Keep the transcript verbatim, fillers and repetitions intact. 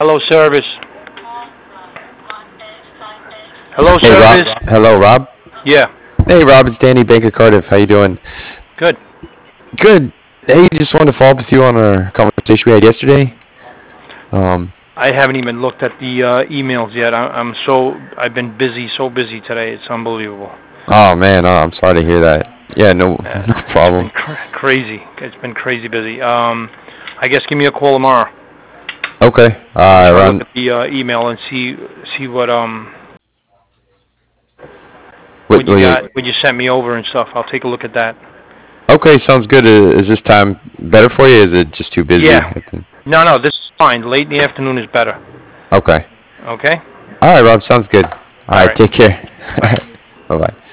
Hello, service. Hello, Hey, Rob. service. Hello, Rob. Yeah, Hey, Rob. It's Danny Baker Cardiff. How you doing? good. Good. Hey, just wanted to follow up with you on our conversation we had yesterday. Um. I haven't even looked at the uh, emails yet. I, I'm so I've been busy, so busy today. It's unbelievable. Oh man. Oh, I'm sorry to hear that. Yeah. No. Uh, No it's been problem. cr- crazy. It's been crazy busy. Um, I guess give me a call tomorrow. Okay. I just Uh, want to look around. at the uh, email and see see what um What? what you what got, what you sent me over and stuff. I'll take a look at that. okay. Sounds good. Uh, Is this time better for you? Is it just too busy? Yeah. at the- No, no, this is fine. Late in the afternoon is better. Okay. Okay. All right, Rob. Sounds good. All All right. right. Take care. Bye. Bye bye.